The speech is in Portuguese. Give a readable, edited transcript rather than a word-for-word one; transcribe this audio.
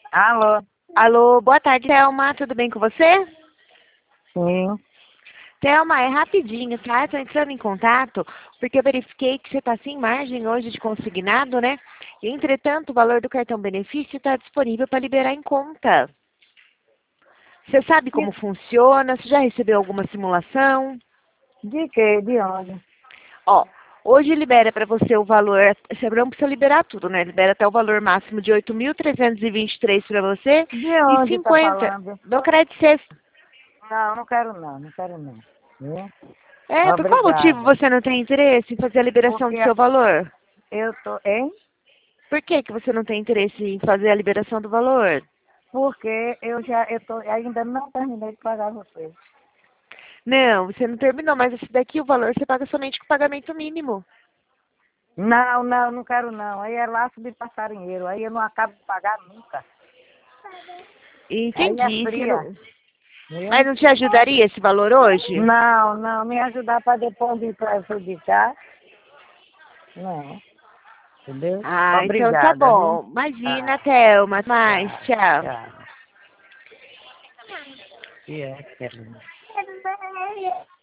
Alô? Alô, boa tarde, Thelma. Tudo bem com você? Sim. Thelma, é rapidinho, tá? Estou entrando em contato porque eu verifiquei que você está sem margem hoje de consignado, né? E, entretanto, o valor do cartão benefício está disponível para liberar em conta. Você sabe como funciona? Você já recebeu alguma simulação? De quê? De onde? Ó, hoje libera para você o valor, você não precisa liberar tudo, né? Libera até o valor máximo de 8.323 para você De e onde tá 50 falando? do crédito sexta. Não, não quero não, não quero não. Viu? É, por qual motivo Obrigada. você não tem interesse em fazer a liberação Porque do seu valor? eu tô, hein? Por que que você não tem interesse em fazer a liberação do valor? Porque ainda não terminei de pagar você. Não, você não terminou, mas esse daqui, o valor, você paga somente com pagamento mínimo. Não, não, não quero não. Aí é laço de passarinheiro. Aí eu não acabo de pagar nunca. Aí é Entendi, fria, senhor. viu? Mas não te ajudaria esse valor hoje? Não, não, me ajudar para depois de prejudicar. Não, entendeu? Ah, então tá Obrigada, viu? bom. Imagina, Ah, Thelma. Mais, tchau, tchau. tchau. E é,